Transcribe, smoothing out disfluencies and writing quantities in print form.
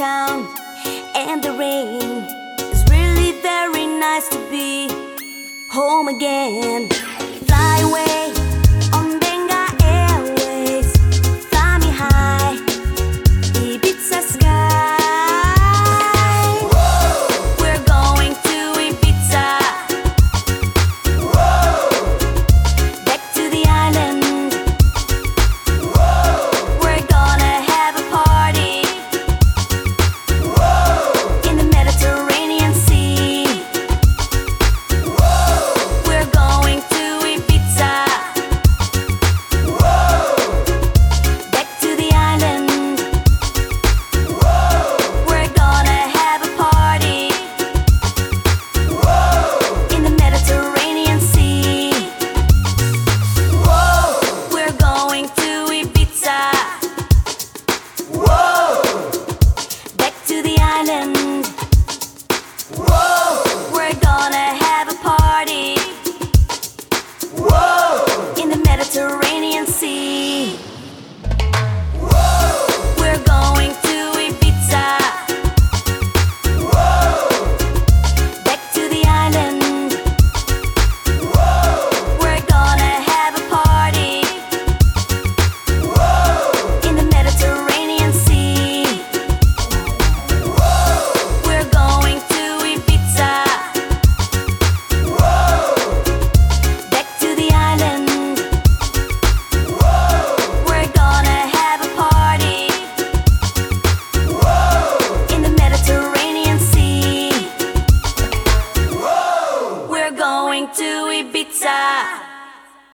town, and the rain is really very nice to be home again. Fly away on Benga Airways, fly me high, Ibiza sky. Whoa. We're going to Ibiza. Whoa. Back to the island. Whoa. We're gonna have a party. Whoa. In the Mediterranean Sea. Whoa. We're going to Ibiza. Whoa. Back to the island. Whoa. We're gonna have a party. Whoa. In the Mediterranean Sea. Whoa. We're going to Ibiza. Whoa. Back to the island. Whoa. We're gonna have a party. Whoa. In the Mediterranean Sea. Whoa. We're going to Ibiza. Whoa. Back to the island. Whoa. We're gonna have a party. Whoa. In the Mediterranean Sea. Whoa. We're going to Ibiza. Whoa. Back to the island. Whoa. We're gonna have a party. Whoa. In the Mediterranean Sea. Whoa. We're going to Ibiza.